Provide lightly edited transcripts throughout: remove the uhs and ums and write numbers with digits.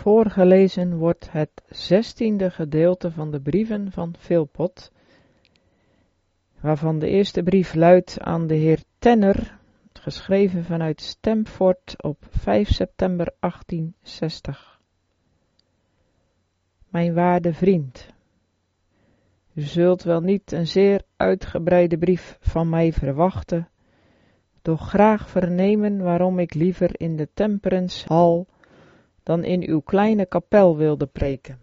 Voorgelezen wordt het 16e gedeelte van de brieven van Philpot, waarvan de eerste brief luidt aan de heer Tanner, geschreven vanuit Stamford op 5 september 1860. Mijn waarde vriend, u zult wel niet een zeer uitgebreide brief van mij verwachten, doch graag vernemen waarom ik liever in de Temperance Hall dan in uw kleine kapel wilde preken.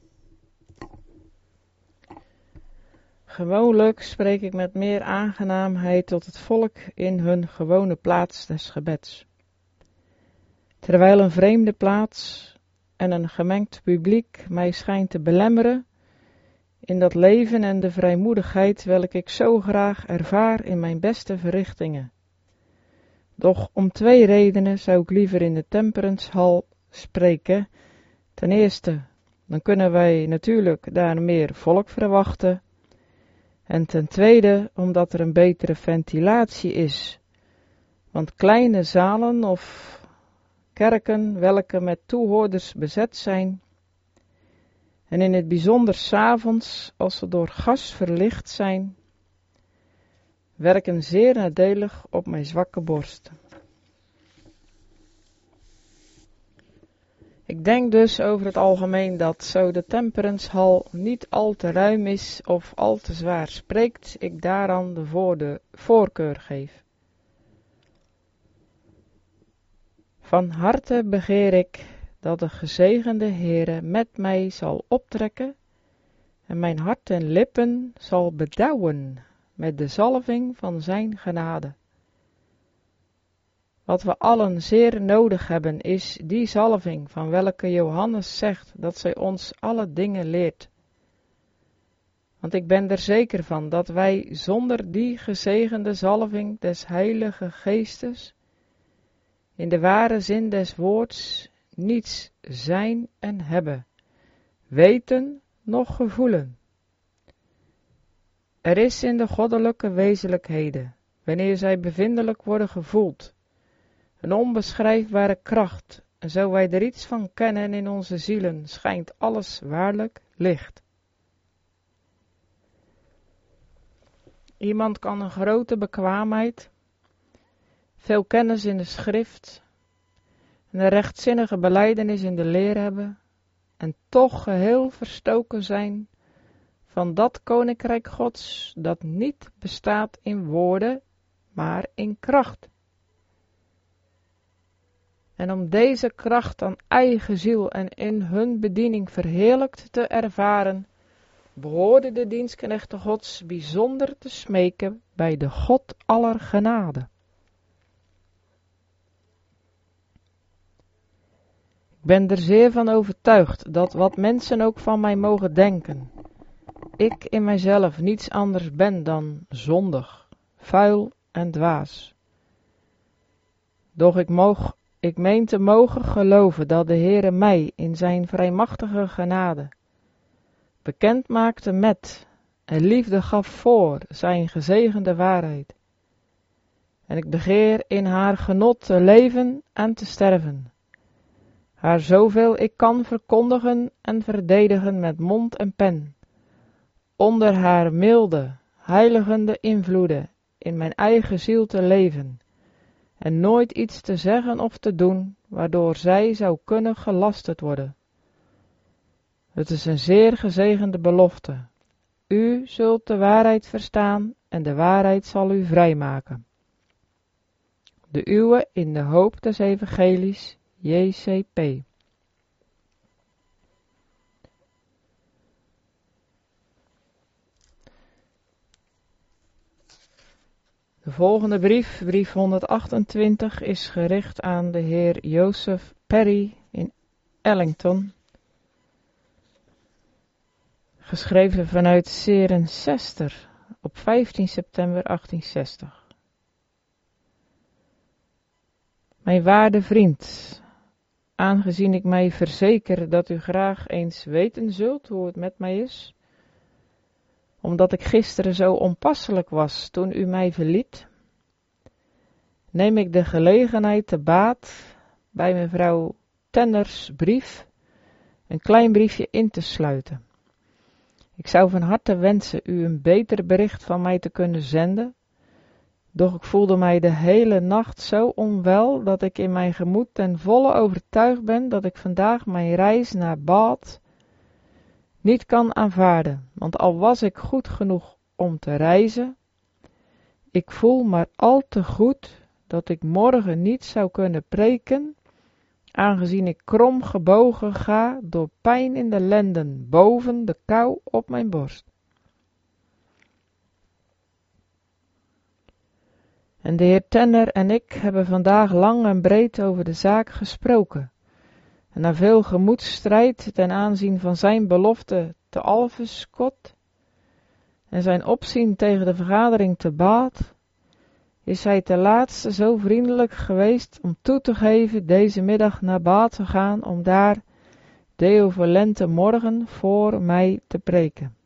Gewoonlijk spreek ik met meer aangenaamheid tot het volk in hun gewone plaats des gebeds. Terwijl een vreemde plaats en een gemengd publiek mij schijnt te belemmeren in dat leven en de vrijmoedigheid welke ik zo graag ervaar in mijn beste verrichtingen. Doch om 2 redenen zou ik liever in de Temperance Hall spreken. Ten eerste, dan kunnen wij natuurlijk daar meer volk verwachten. En ten tweede, omdat er een betere ventilatie is. Want kleine zalen of kerken welke met toehoorders bezet zijn, en in het bijzonder 's avonds als ze door gas verlicht zijn, werken zeer nadelig op mijn zwakke borst. Ik denk dus over het algemeen dat zo de Temperance Hall niet al te ruim is of al te zwaar spreekt, ik daaraan de voorkeur geef. Van harte begeer ik dat de gezegende Heere met mij zal optrekken en mijn hart en lippen zal bedouwen met de zalving van zijn genade. Wat we allen zeer nodig hebben is die zalving van welke Johannes zegt dat zij ons alle dingen leert. Want ik ben er zeker van dat wij zonder die gezegende zalving des Heilige Geestes in de ware zin des woords niets zijn en hebben, weten noch gevoelen. Er is in de goddelijke wezenlijkheden, wanneer zij bevindelijk worden gevoeld, een onbeschrijfbare kracht, en zo wij er iets van kennen in onze zielen, schijnt alles waarlijk licht. Iemand kan een grote bekwaamheid, veel kennis in de schrift en een rechtzinnige belijdenis in de leer hebben en toch geheel verstoken zijn van dat koninkrijk Gods dat niet bestaat in woorden, maar in kracht. En om deze kracht aan eigen ziel en in hun bediening verheerlijkt te ervaren, behoorde de dienstknechten Gods bijzonder te smeken bij de God aller genade. Ik ben er zeer van overtuigd dat wat mensen ook van mij mogen denken, ik in mijzelf niets anders ben dan zondig, vuil en dwaas. Doch ik meen te mogen geloven dat de Heere mij in zijn vrijmachtige genade bekend maakte met en liefde gaf voor zijn gezegende waarheid. En ik begeer in haar genot te leven en te sterven, haar zoveel ik kan verkondigen en verdedigen met mond en pen, onder haar milde, heiligende invloeden in mijn eigen ziel te leven, en nooit iets te zeggen of te doen, waardoor zij zou kunnen gelasterd worden. Het is een zeer gezegende belofte. U zult de waarheid verstaan en de waarheid zal u vrijmaken. De uwe in de hoop des evangelies, J.C.P. De volgende brief, brief 128, is gericht aan de heer Joseph Perry in Ellington, geschreven vanuit Cirencester op 15 september 1860. Mijn waarde vriend, aangezien ik mij verzeker dat u graag eens weten zult hoe het met mij is, omdat ik gisteren zo onpasselijk was toen u mij verliet, neem ik de gelegenheid te baat bij mevrouw Tanners brief een klein briefje in te sluiten. Ik zou van harte wensen u een beter bericht van mij te kunnen zenden, doch ik voelde mij de hele nacht zo onwel dat ik in mijn gemoed ten volle overtuigd ben dat ik vandaag mijn reis naar Bath niet kan aanvaarden, want al was ik goed genoeg om te reizen, ik voel maar al te goed dat ik morgen niet zou kunnen preken, aangezien ik krom gebogen ga door pijn in de lenden boven de kou op mijn borst. En de heer Tanner en ik hebben vandaag lang en breed over de zaak gesproken. En na veel gemoedsstrijd ten aanzien van zijn belofte te Alvescott en zijn opzien tegen de vergadering te Bath, is hij ten laatste zo vriendelijk geweest om toe te geven deze middag naar Bath te gaan om daar Deo Volente morgen voor mij te preken.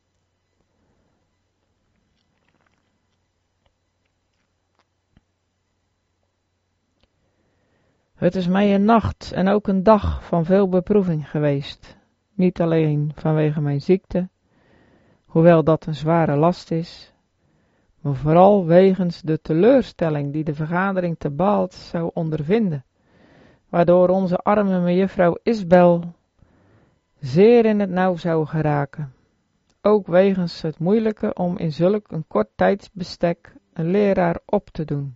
Het is mij een nacht en ook een dag van veel beproeving geweest, niet alleen vanwege mijn ziekte, hoewel dat een zware last is, maar vooral wegens de teleurstelling die de vergadering te Bath zou ondervinden, waardoor onze arme mejuffrouw Isbel zeer in het nauw zou geraken. Ook wegens het moeilijke om in zulk een kort tijdsbestek een leraar op te doen.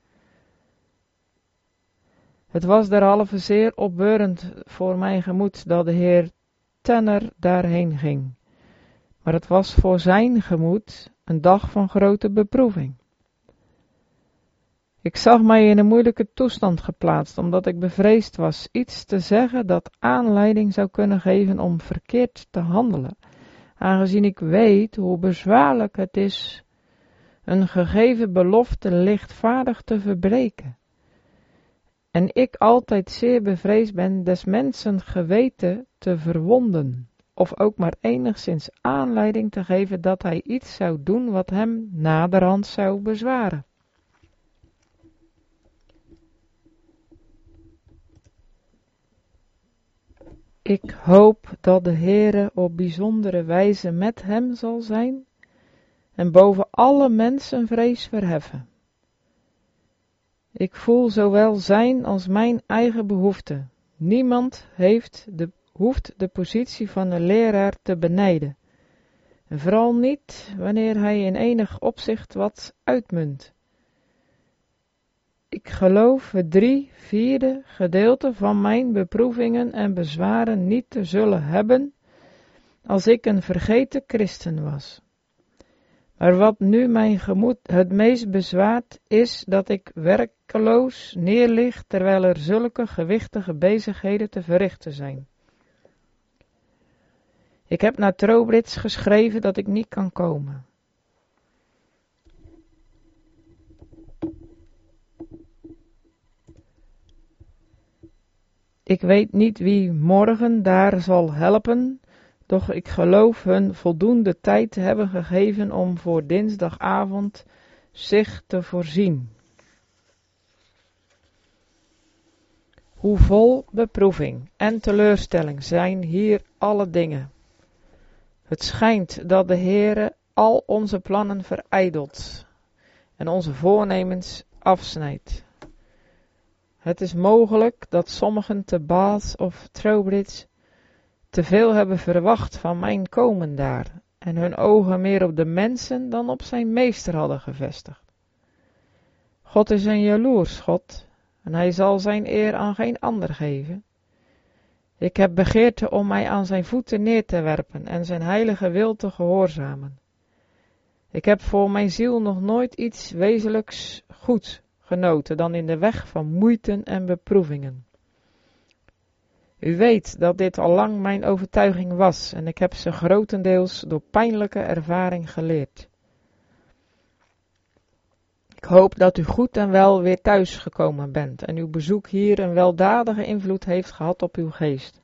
Het was derhalve zeer opbeurend voor mijn gemoed dat de heer Tanner daarheen ging, maar het was voor zijn gemoed een dag van grote beproeving. Ik zag mij in een moeilijke toestand geplaatst, omdat ik bevreesd was iets te zeggen dat aanleiding zou kunnen geven om verkeerd te handelen, aangezien ik weet hoe bezwaarlijk het is een gegeven belofte lichtvaardig te verbreken. En ik altijd zeer bevreesd ben des mensen geweten te verwonden, of ook maar enigszins aanleiding te geven dat hij iets zou doen wat hem naderhand zou bezwaren. Ik hoop dat de Heere op bijzondere wijze met hem zal zijn en boven alle mensenvrees verheffen. Ik voel zowel zijn als mijn eigen behoefte. Niemand hoeft de positie van een leraar te benijden. En vooral niet wanneer hij in enig opzicht wat uitmunt. Ik geloof het 3/4 gedeelte van mijn beproevingen en bezwaren niet te zullen hebben als ik een vergeten christen was. Maar wat nu mijn gemoed het meest bezwaart, is dat ik werkeloos neerlig terwijl er zulke gewichtige bezigheden te verrichten zijn. Ik heb naar Trowbridge geschreven dat ik niet kan komen. Ik weet niet wie morgen daar zal helpen, doch ik geloof hun voldoende tijd te hebben gegeven om voor dinsdagavond zich te voorzien. Hoe vol beproeving en teleurstelling zijn hier alle dingen. Het schijnt dat de Heere al onze plannen verijdelt en onze voornemens afsnijdt. Het is mogelijk dat sommigen te Bath of Trowbridge te veel hebben verwacht van mijn komen daar en hun ogen meer op de mensen dan op zijn meester hadden gevestigd. God is een jaloers God en hij zal zijn eer aan geen ander geven. Ik heb begeerte om mij aan zijn voeten neer te werpen en zijn heilige wil te gehoorzamen. Ik heb voor mijn ziel nog nooit iets wezenlijks goeds genoten dan in de weg van moeiten en beproevingen. U weet dat dit al lang mijn overtuiging was en ik heb ze grotendeels door pijnlijke ervaring geleerd. Ik hoop dat u goed en wel weer thuis gekomen bent en uw bezoek hier een weldadige invloed heeft gehad op uw geest.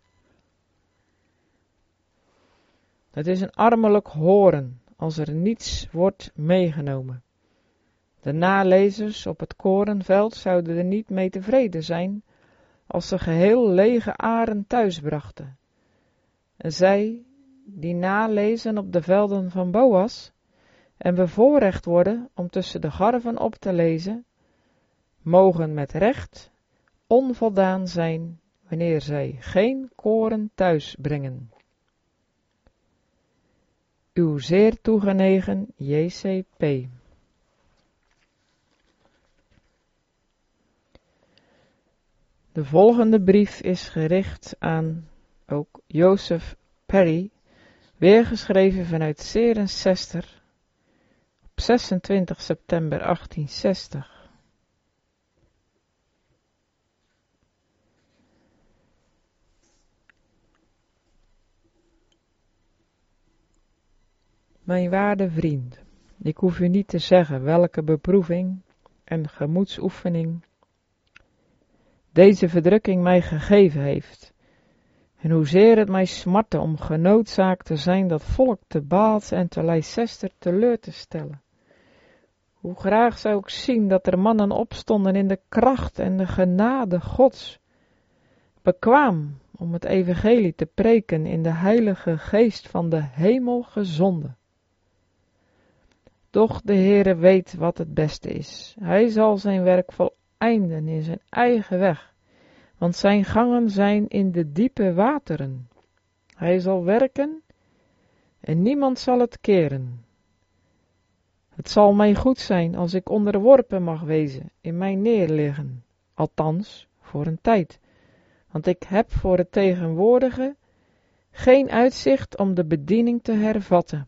Het is een armelijk horen als er niets wordt meegenomen. De nalezers op het korenveld zouden er niet mee tevreden zijn als ze geheel lege aren thuis brachten. En zij, die nalezen op de velden van Boas, en bevoorrecht worden om tussen de garven op te lezen, mogen met recht onvoldaan zijn wanneer zij geen koren thuis brengen. Uw zeer toegenegen J.C.P. De volgende brief is gericht aan ook Joseph Perry, weergeschreven vanuit Cirencester op 26 september 1860. Mijn waarde vriend, ik hoef u niet te zeggen welke beproeving en gemoedsoefening deze verdrukking mij gegeven heeft, en hoezeer het mij smartte om genoodzaakt te zijn dat volk te Baals en te Leicester teleur te stellen. Hoe graag zou ik zien dat er mannen opstonden in de kracht en de genade Gods, bekwaam om het evangelie te preken in de heilige geest van de hemel gezonden. Doch de Heere weet wat het beste is. Hij zal zijn werk voleinden in zijn eigen weg, want zijn gangen zijn in de diepe wateren. Hij zal werken en niemand zal het keren. Het zal mij goed zijn als ik onderworpen mag wezen, in mij neerliggen, althans voor een tijd, want ik heb voor het tegenwoordige geen uitzicht om de bediening te hervatten.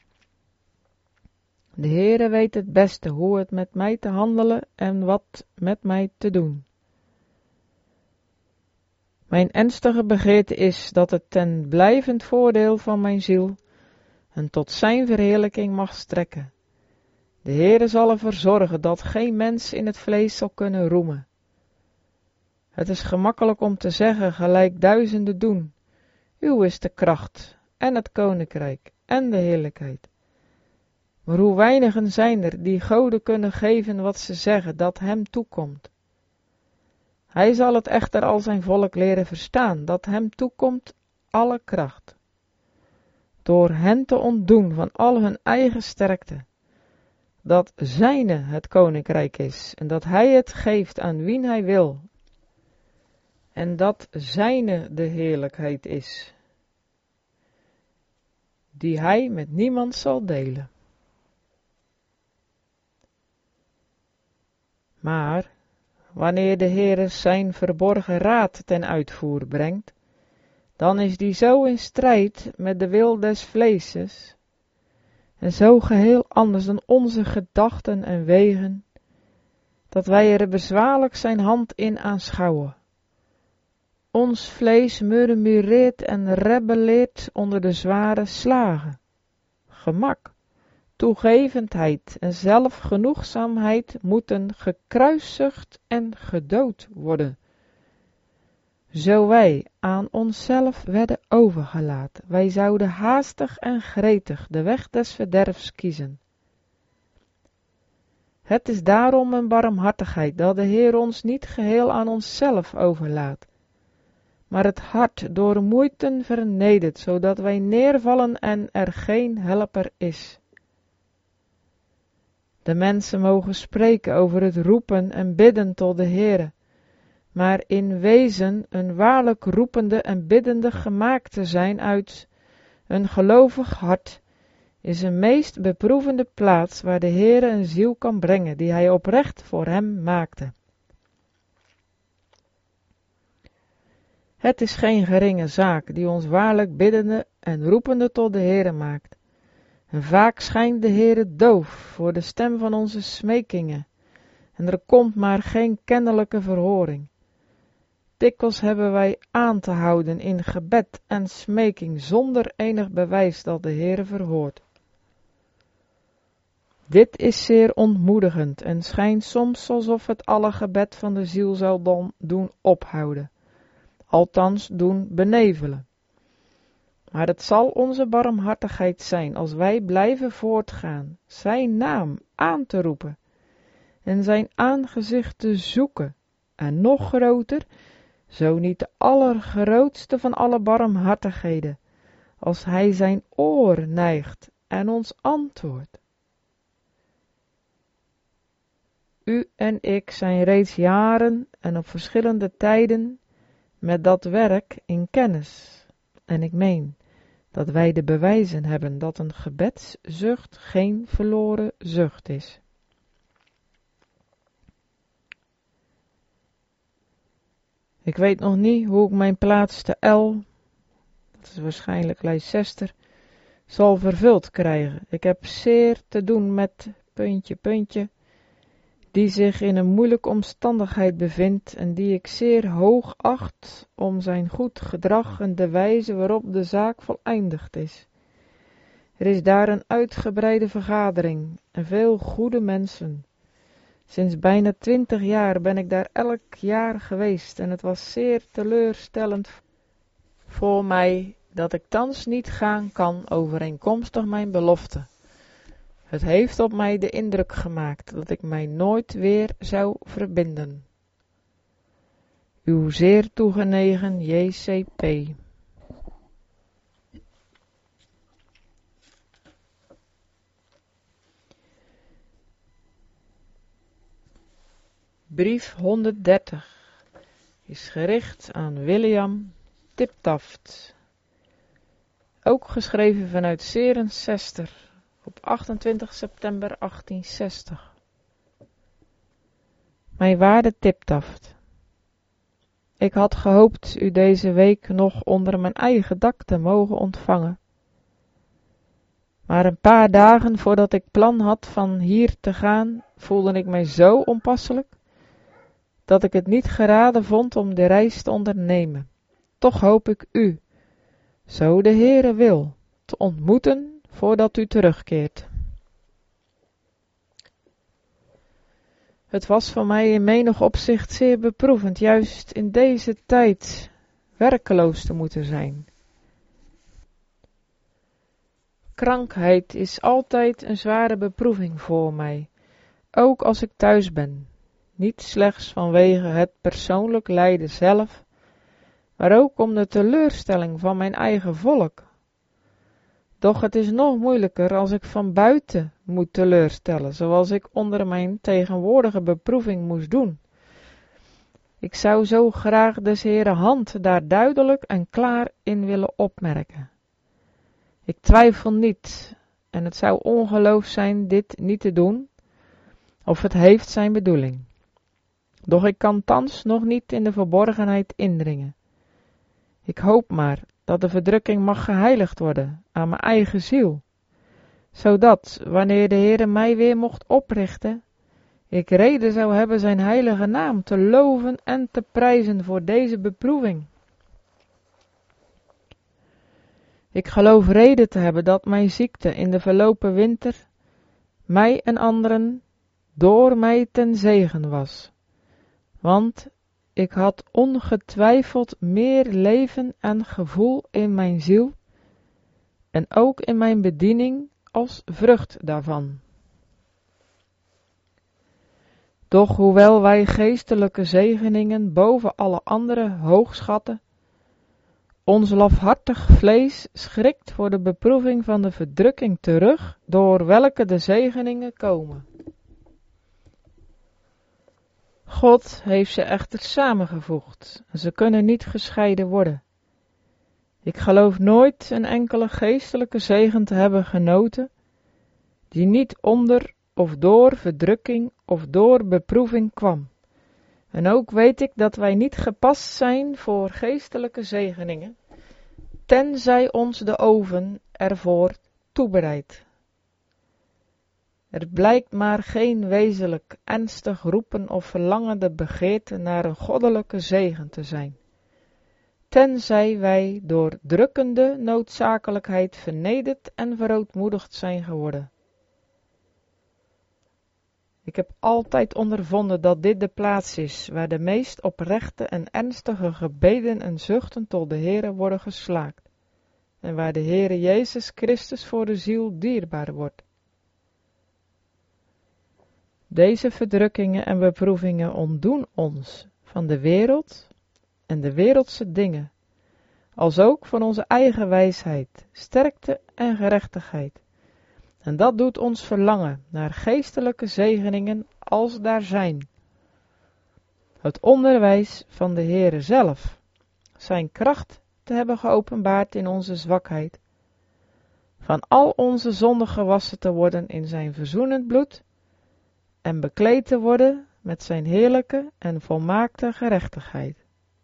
De Heere weet het beste hoe het met mij te handelen en wat met mij te doen. Mijn ernstige begeerte is dat het ten blijvend voordeel van mijn ziel en tot zijn verheerlijking mag strekken. De Heere zal ervoor zorgen dat geen mens in het vlees zal kunnen roemen. Het is gemakkelijk om te zeggen, gelijk duizenden doen, uw is de kracht en het koninkrijk en de heerlijkheid. Maar hoe weinigen zijn er die goden kunnen geven wat ze zeggen dat hem toekomt. Hij zal het echter al zijn volk leren verstaan, dat hem toekomt alle kracht. Door hen te ontdoen van al hun eigen sterkte, dat zijne het koninkrijk is, en dat hij het geeft aan wien hij wil, en dat zijne de heerlijkheid is, die hij met niemand zal delen. Maar wanneer de Heere zijn verborgen raad ten uitvoer brengt, dan is die zo in strijd met de wil des vleeses en zo geheel anders dan onze gedachten en wegen, dat wij er bezwaarlijk zijn hand in aanschouwen. Ons vlees murmureert en rebelleert onder de zware slagen. Gemak, toegevendheid en zelfgenoegzaamheid moeten gekruisigd en gedood worden. Zo wij aan onszelf werden overgelaten, wij zouden haastig en gretig de weg des verderfs kiezen. Het is daarom een barmhartigheid dat de Heer ons niet geheel aan onszelf overlaat, maar het hart door moeiten vernedert, zodat wij neervallen en er geen helper is. De mensen mogen spreken over het roepen en bidden tot de Heere, maar in wezen een waarlijk roepende en biddende gemaakt te zijn uit een gelovig hart, is een meest beproevende plaats waar de Heere een ziel kan brengen, die hij oprecht voor hem maakte. Het is geen geringe zaak die ons waarlijk biddende en roepende tot de Heere maakt. En vaak schijnt de Heere doof voor de stem van onze smekingen, en er komt maar geen kennelijke verhoring. Dikwijls hebben wij aan te houden in gebed en smeking zonder enig bewijs dat de Heere verhoort. Dit is zeer ontmoedigend en schijnt soms alsof het alle gebed van de ziel zou doen ophouden, althans doen benevelen. Maar het zal onze barmhartigheid zijn als wij blijven voortgaan, zijn naam aan te roepen en zijn aangezicht te zoeken, en nog groter, zo niet de allergrootste van alle barmhartigheden, als hij zijn oor neigt en ons antwoordt. U en ik zijn reeds jaren en op verschillende tijden met dat werk in kennis, en ik meen dat wij de bewijzen hebben dat een gebedszucht geen verloren zucht is. Ik weet nog niet hoe ik mijn plaats te L, dat is waarschijnlijk Leicester, zal vervuld krijgen. Ik heb zeer te doen met ... die zich in een moeilijke omstandigheid bevindt en die ik zeer hoog acht om zijn goed gedrag en de wijze waarop de zaak voleindigd is. Er is daar een uitgebreide vergadering en veel goede mensen. Sinds bijna 20 jaar ben ik daar elk jaar geweest en het was zeer teleurstellend voor mij dat ik thans niet gaan kan overeenkomstig mijn belofte. Het heeft op mij de indruk gemaakt dat ik mij nooit weer zou verbinden. Uw zeer toegenegen J.C.P. Brief 130 is gericht aan William Tiptaft. Ook geschreven vanuit Cirencester op 28 september 1860. Mijn waarde Tiptaft, ik had gehoopt u deze week nog onder mijn eigen dak te mogen ontvangen. Maar een paar dagen voordat ik plan had van hier te gaan, voelde ik mij zo onpasselijk, dat ik het niet geraden vond om de reis te ondernemen. Toch hoop ik u, zo de Heere wil, te ontmoeten voordat u terugkeert. Het was voor mij in menig opzicht zeer beproevend, juist in deze tijd werkeloos te moeten zijn. Krankheid is altijd een zware beproeving voor mij, ook als ik thuis ben. Niet slechts vanwege het persoonlijk lijden zelf, maar ook om de teleurstelling van mijn eigen volk. Doch het is nog moeilijker als ik van buiten moet teleurstellen, zoals ik onder mijn tegenwoordige beproeving moest doen. Ik zou zo graag des Heeren hand daar duidelijk en klaar in willen opmerken. Ik twijfel niet, en het zou ongeloof zijn dit niet te doen, of het heeft zijn bedoeling. Doch ik kan thans nog niet in de verborgenheid indringen. Ik hoop maar dat de verdrukking mag geheiligd worden aan mijn eigen ziel, zodat, wanneer de Heere mij weer mocht oprichten, ik reden zou hebben zijn heilige naam te loven en te prijzen voor deze beproeving. Ik geloof reden te hebben dat mijn ziekte in de verlopen winter mij en anderen door mij ten zegen was, want ik had ongetwijfeld meer leven en gevoel in mijn ziel en ook in mijn bediening als vrucht daarvan. Doch hoewel wij geestelijke zegeningen boven alle andere hoog schatten, ons lafhartig vlees schrikt voor de beproeving van de verdrukking terug, door welke de zegeningen komen. God heeft ze echter samengevoegd, en ze kunnen niet gescheiden worden. Ik geloof nooit een enkele geestelijke zegen te hebben genoten, die niet onder of door verdrukking of door beproeving kwam. En ook weet ik dat wij niet gepast zijn voor geestelijke zegeningen, tenzij ons de oven ervoor toebereidt. Er blijkt maar geen wezenlijk ernstig roepen of verlangende begeerte naar een goddelijke zegen te zijn, tenzij wij door drukkende noodzakelijkheid vernederd en verootmoedigd zijn geworden. Ik heb altijd ondervonden dat dit de plaats is waar de meest oprechte en ernstige gebeden en zuchten tot de Heere worden geslaakt, en waar de Heere Jezus Christus voor de ziel dierbaar wordt. Deze verdrukkingen en beproevingen ontdoen ons van de wereld en de wereldse dingen, alsook van onze eigen wijsheid, sterkte en gerechtigheid. En dat doet ons verlangen naar geestelijke zegeningen als daar zijn. Het onderwijs van de Heere zelf, zijn kracht te hebben geopenbaard in onze zwakheid, van al onze zonden gewassen te worden in zijn verzoenend bloed en bekleed te worden met zijn heerlijke en volmaakte gerechtigheid.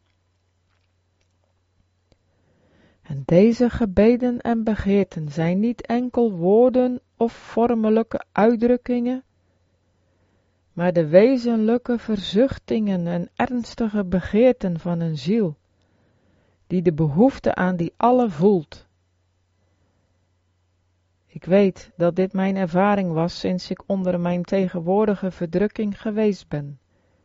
En deze gebeden en begeerten zijn niet enkel woorden of vormelijke uitdrukkingen, maar de wezenlijke verzuchtingen en ernstige begeerten van een ziel, die de behoefte aan die alle voelt. Ik weet dat dit mijn ervaring was sinds ik onder mijn tegenwoordige verdrukking geweest ben.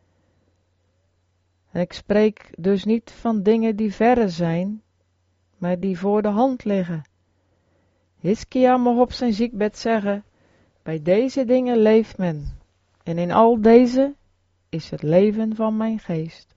En ik spreek dus niet van dingen die verre zijn, maar die voor de hand liggen. Hiskia mocht op zijn ziekbed zeggen, bij deze dingen leeft men, en in al deze is het leven van mijn geest.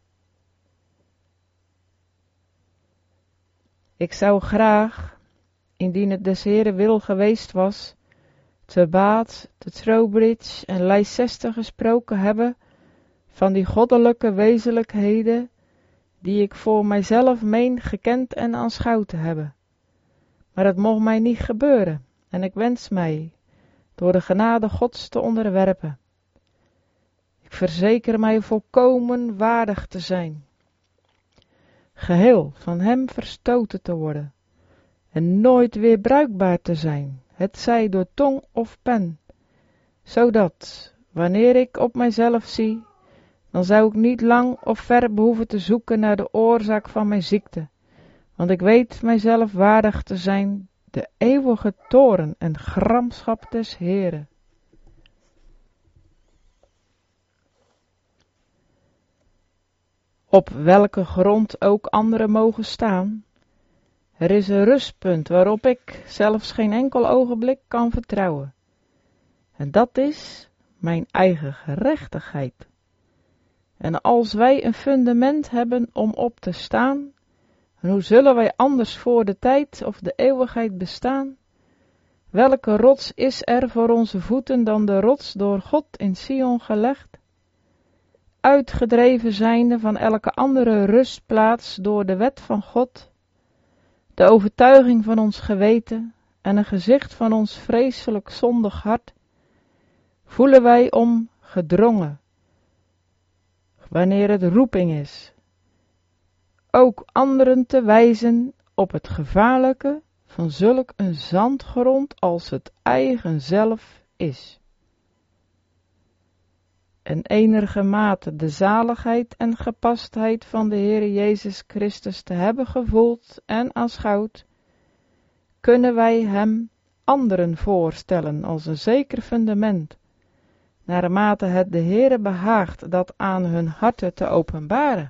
Ik zou graag, indien het des Heeren wil geweest was, te Bath, te Trowbridge en Leicester gesproken hebben van die goddelijke wezenlijkheden die ik voor mijzelf meen gekend en aanschouwd te hebben. Maar het mocht mij niet gebeuren en ik wens mij door de genade Gods te onderwerpen. Ik verzeker mij volkomen waardig te zijn, geheel van hem verstoten te worden en nooit weer bruikbaar te zijn, hetzij door tong of pen, zodat, wanneer ik op mijzelf zie, dan zou ik niet lang of ver behoeven te zoeken naar de oorzaak van mijn ziekte, want ik weet mijzelf waardig te zijn de eeuwige toorn en gramschap des Heeren. Op welke grond ook anderen mogen staan, er is een rustpunt waarop ik zelfs geen enkel ogenblik kan vertrouwen. En dat is mijn eigen gerechtigheid. En als wij een fundament hebben om op te staan, en hoe zullen wij anders voor de tijd of de eeuwigheid bestaan? Welke rots is er voor onze voeten dan de rots door God in Sion gelegd? Uitgedreven zijnde van elke andere rustplaats door de wet van God, de overtuiging van ons geweten en een gezicht van ons vreselijk zondig hart, voelen wij om gedrongen, wanneer het roeping is, ook anderen te wijzen op het gevaarlijke van zulk een zandgrond als het eigen zelf is. En enigermate de zaligheid en gepastheid van de Heere Jezus Christus te hebben gevoeld en aanschouwd, kunnen wij hem anderen voorstellen als een zeker fundament, naarmate het de Heere behaagt dat aan hun harten te openbaren.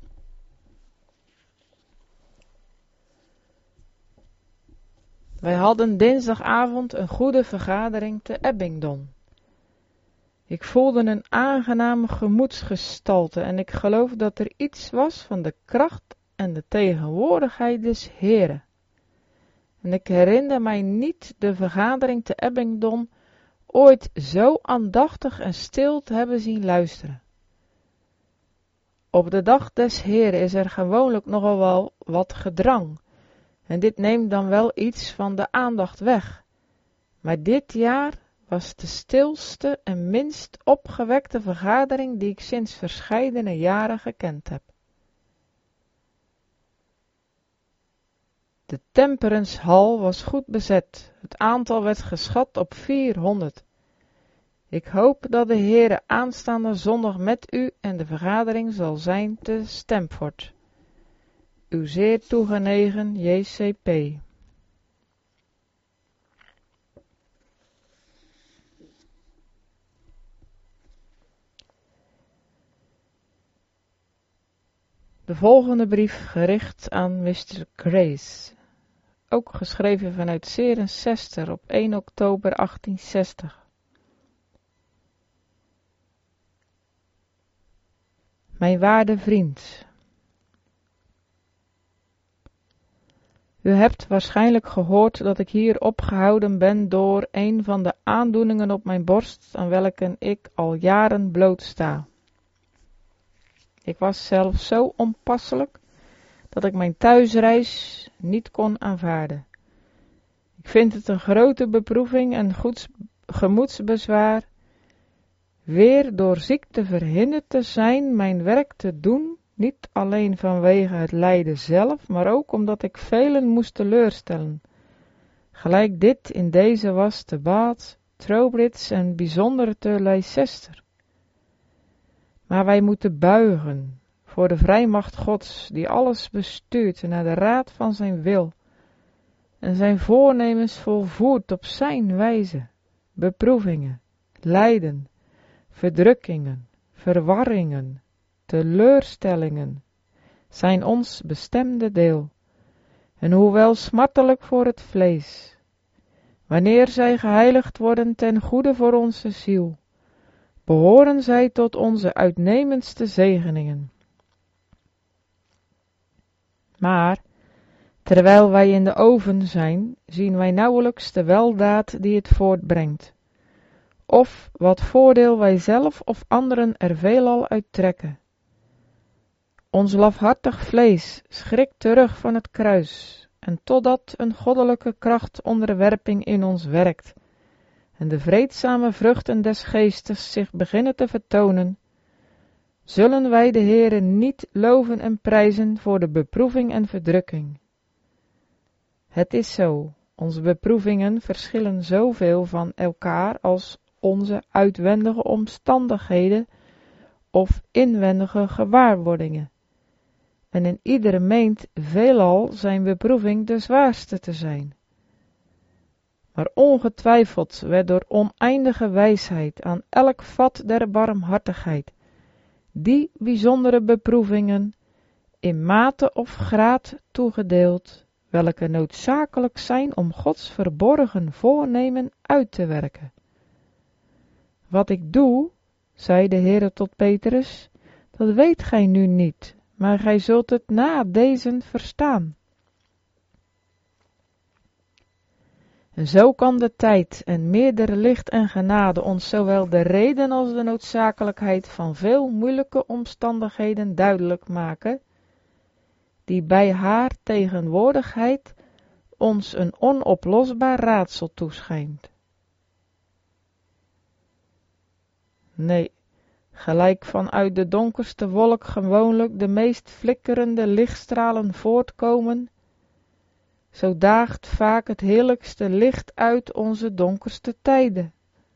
Wij hadden dinsdagavond een goede vergadering te Abingdon. Ik voelde een aangename gemoedsgestalte en ik geloof dat er iets was van de kracht en de tegenwoordigheid des Heeren. En ik herinner mij niet de vergadering te Abingdon ooit zo aandachtig en stil te hebben zien luisteren. Op de dag des Heeren is er gewoonlijk nogal wel wat gedrang, en dit neemt dan wel iets van de aandacht weg. Maar dit jaar was de stilste en minst opgewekte vergadering die ik sinds verscheidene jaren gekend heb. De Temperance Hall was goed bezet, het aantal werd geschat op 400. Ik hoop dat de Heere aanstaande zondag met u en de vergadering zal zijn te Stamford. Uw zeer toegenegen J.C.P. De volgende brief gericht aan Mr. Grace, ook geschreven vanuit Cirencester op 1 oktober 1860. Mijn waarde vriend, U hebt waarschijnlijk gehoord dat ik hier opgehouden ben door een van de aandoeningen op mijn borst, aan welke ik al jaren blootsta. Ik was zelf zo onpasselijk dat ik mijn thuisreis niet kon aanvaarden. Ik vind het een grote beproeving en gemoedsbezwaar, weer door ziekte verhinderd te zijn mijn werk te doen, niet alleen vanwege het lijden zelf, maar ook omdat ik velen moest teleurstellen. Gelijk dit in deze was te Bath, Trowbridge en bijzonder te Leicester. Maar wij moeten buigen voor de vrijmacht Gods, die alles bestuurt naar de raad van zijn wil en zijn voornemens volvoert op zijn wijze. Beproevingen, lijden, verdrukkingen, verwarringen, teleurstellingen zijn ons bestemde deel, en hoewel smartelijk voor het vlees, wanneer zij geheiligd worden ten goede voor onze ziel, behoren zij tot onze uitnemendste zegeningen. Maar, terwijl wij in de oven zijn, zien wij nauwelijks de weldaad die het voortbrengt, of wat voordeel wij zelf of anderen er veelal uit trekken. Ons lafhartig vlees schrikt terug van het kruis, en totdat een goddelijke kracht onderwerping in ons werkt, en de vreedzame vruchten des geestes zich beginnen te vertonen, zullen wij de Heere niet loven en prijzen voor de beproeving en verdrukking. Het is zo, onze beproevingen verschillen zoveel van elkaar als onze uitwendige omstandigheden of inwendige gewaarwordingen. En in iedere meent veelal zijn beproeving de zwaarste te zijn. Maar ongetwijfeld werd door oneindige wijsheid aan elk vat der barmhartigheid die bijzondere beproevingen in mate of graad toegedeeld, welke noodzakelijk zijn om Gods verborgen voornemen uit te werken. Wat ik doe, zei de Heere tot Petrus, dat weet gij nu niet, maar gij zult het na dezen verstaan. En zo kan de tijd en meerdere licht en genade ons zowel de reden als de noodzakelijkheid van veel moeilijke omstandigheden duidelijk maken, die bij haar tegenwoordigheid ons een onoplosbaar raadsel toeschijnt. Nee, gelijk vanuit de donkerste wolk gewoonlijk de meest flikkerende lichtstralen voortkomen, zo daagt vaak het heerlijkste licht uit onze donkerste tijden.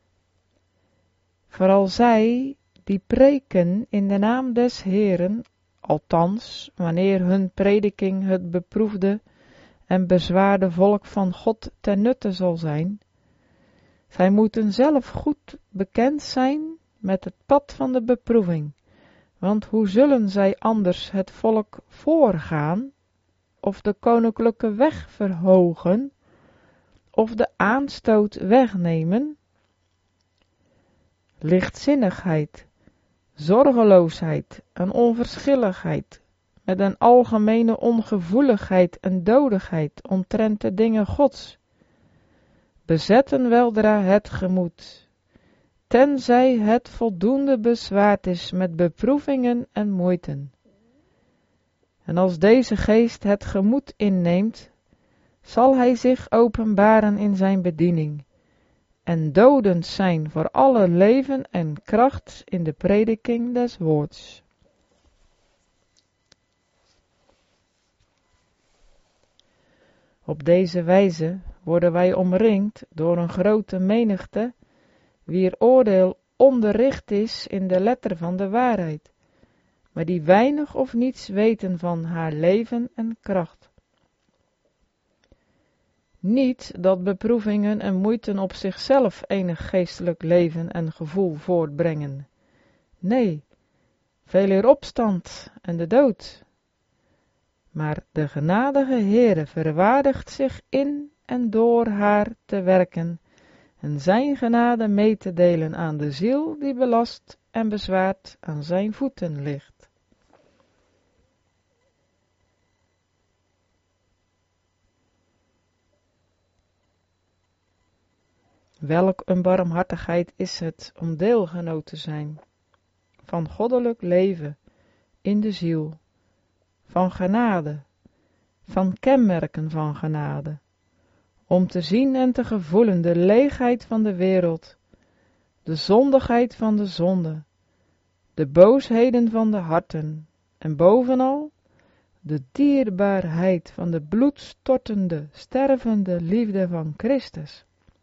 Vooral zij die preken in de naam des Heeren, althans wanneer hun prediking het beproefde en bezwaarde volk van God ten nutte zal zijn, zij moeten zelf goed bekend zijn met het pad van de beproeving, want hoe zullen zij anders het volk voorgaan, of de koninklijke weg verhogen, of de aanstoot wegnemen? Lichtzinnigheid, zorgeloosheid en onverschilligheid, met een algemene ongevoeligheid en dodigheid omtrent de dingen Gods, bezetten weldra het gemoed, tenzij het voldoende bezwaard is met beproevingen en moeiten. En als deze geest het gemoed inneemt, zal hij zich openbaren in zijn bediening en dodend zijn voor alle leven en kracht in de prediking des woords. Op deze wijze worden wij omringd door een grote menigte, wier oordeel onderricht is in de letter van de waarheid, maar die weinig of niets weten van haar leven en kracht. Niet dat beproevingen en moeiten op zichzelf enig geestelijk leven en gevoel voortbrengen. Nee, veeleer opstand en de dood. Maar de genadige Heere verwaardigt zich in en door haar te werken en zijn genade mee te delen aan de ziel die belast en bezwaard aan zijn voeten ligt. Welk een barmhartigheid is het om deelgenoot te zijn van goddelijk leven in de ziel, van genade, van kenmerken van genade, om te zien en te gevoelen de leegheid van de wereld, de zondigheid van de zonde, de boosheden van de harten en bovenal de dierbaarheid van de bloedstortende, stervende liefde van Christus.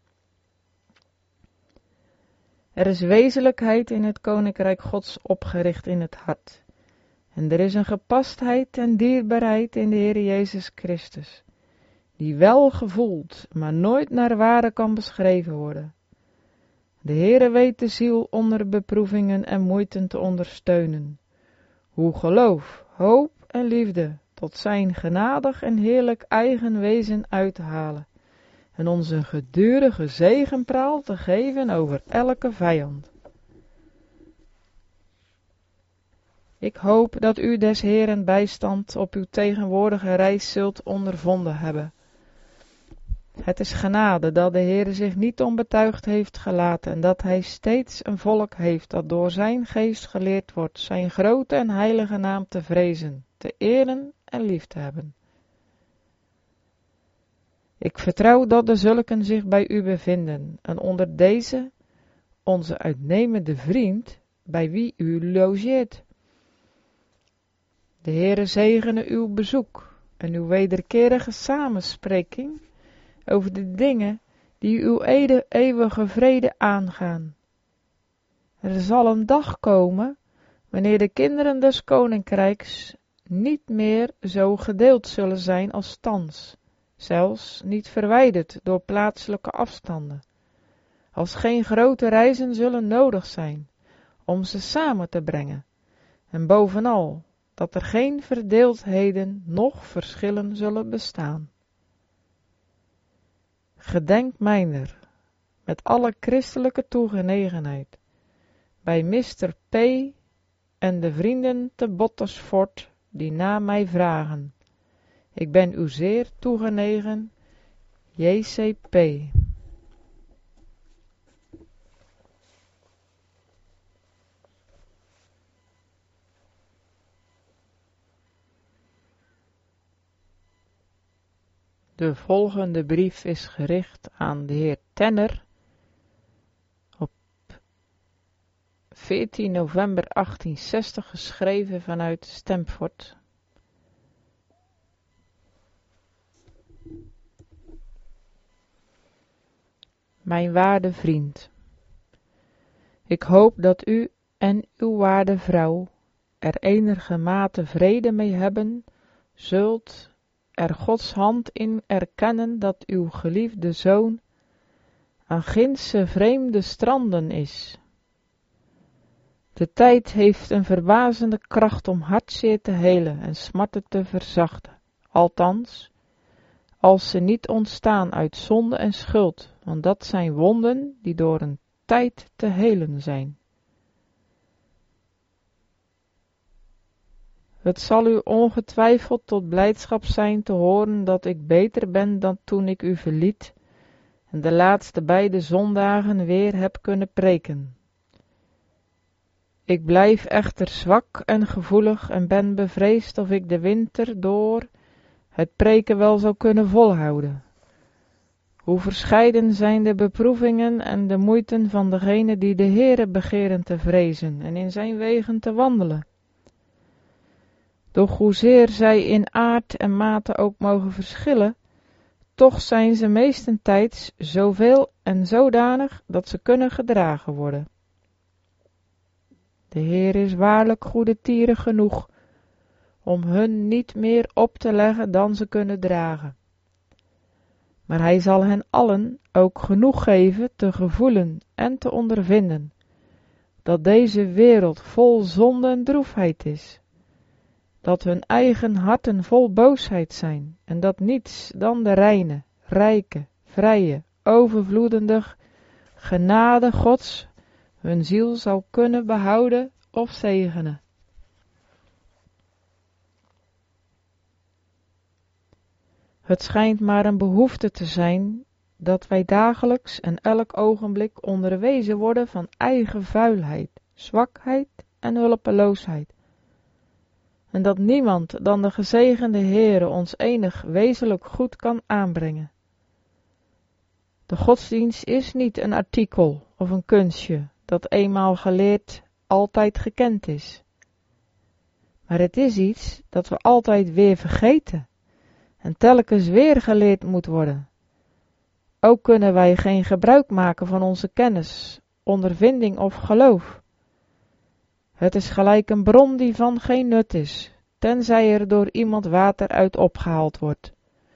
Er is wezenlijkheid in het koninkrijk Gods opgericht in het hart. En er is een gepastheid en dierbaarheid in de Heer Jezus Christus, die wel gevoeld, maar nooit naar waarde kan beschreven worden. De Heere weet de ziel onder beproevingen en moeiten te ondersteunen, hoe geloof, hoop en liefde tot zijn genadig en heerlijk eigen wezen uithalen en ons een gedurige zegenpraal te geven over elke vijand. Ik hoop dat u des Heeren bijstand op uw tegenwoordige reis zult ondervonden hebben. Het is genade dat de Heere zich niet onbetuigd heeft gelaten en dat hij steeds een volk heeft dat door zijn geest geleerd wordt zijn grote en heilige naam te vrezen, te eren en lief te hebben. Ik vertrouw dat de zulken zich bij u bevinden en onder deze onze uitnemende vriend bij wie u logeert. De Heere zegene uw bezoek en uw wederkerige samenspreking over de dingen die uw eeuwige vrede aangaan. Er zal een dag komen wanneer de kinderen des koninkrijks niet meer zo gedeeld zullen zijn als thans, zelfs niet verwijderd door plaatselijke afstanden, als geen grote reizen zullen nodig zijn om ze samen te brengen, en bovenal dat er geen verdeeldheden noch verschillen zullen bestaan. Gedenk mijner, met alle christelijke toegenegenheid, bij Mr. P. en de vrienden te Bottersfort die na mij vragen. Ik ben u zeer toegenegen, J.C.P. De volgende brief is gericht aan de heer Tenner op 14 november 1860 geschreven vanuit Stamford. Mijn waarde vriend, ik hoop dat u en uw waarde vrouw er enigermate vrede mee hebben, zult er Gods hand in erkennen dat uw geliefde zoon aan gindsche vreemde stranden is. De tijd heeft een verbazende kracht om hartzeer te helen en smarten te verzachten, althans, als ze niet ontstaan uit zonde en schuld, want dat zijn wonden die door een tijd te helen zijn. Het zal u ongetwijfeld tot blijdschap zijn te horen dat ik beter ben dan toen ik u verliet en de laatste beide zondagen weer heb kunnen preken. Ik blijf echter zwak en gevoelig en ben bevreesd of ik de winter door het preken wel zou kunnen volhouden. Hoe verscheiden zijn de beproevingen en de moeiten van degenen die de Heere begeren te vrezen en in zijn wegen te wandelen. Doch hoezeer zij in aard en mate ook mogen verschillen, toch zijn ze meestentijds zoveel en zodanig dat ze kunnen gedragen worden. De Heer is waarlijk goedertierig genoeg om hun niet meer op te leggen dan ze kunnen dragen. Maar hij zal hen allen ook genoeg geven te gevoelen en te ondervinden, dat deze wereld vol zonde en droefheid is, dat hun eigen harten vol boosheid zijn en dat niets dan de reine, rijke, vrije, overvloedende genade Gods hun ziel zal kunnen behouden of zegenen. Het schijnt maar een behoefte te zijn dat wij dagelijks en elk ogenblik onderwezen worden van eigen vuilheid, zwakheid en hulpeloosheid. En dat niemand dan de gezegende Heere ons enig wezenlijk goed kan aanbrengen. De godsdienst is niet een artikel of een kunstje dat eenmaal geleerd altijd gekend is. Maar het is iets dat we altijd weer vergeten en telkens weer geleerd moet worden. Ook kunnen wij geen gebruik maken van onze kennis, ondervinding of geloof. Het is gelijk een bron die van geen nut is, tenzij er door iemand water uit opgehaald wordt.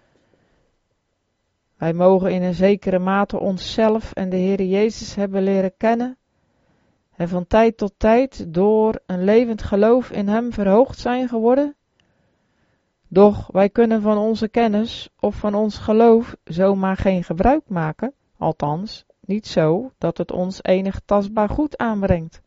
Wij mogen in een zekere mate onszelf en de Heer Jezus hebben leren kennen en van tijd tot tijd door een levend geloof in Hem verhoogd zijn geworden. Doch wij kunnen van onze kennis of van ons geloof zomaar geen gebruik maken, althans niet zo dat het ons enig tastbaar goed aanbrengt.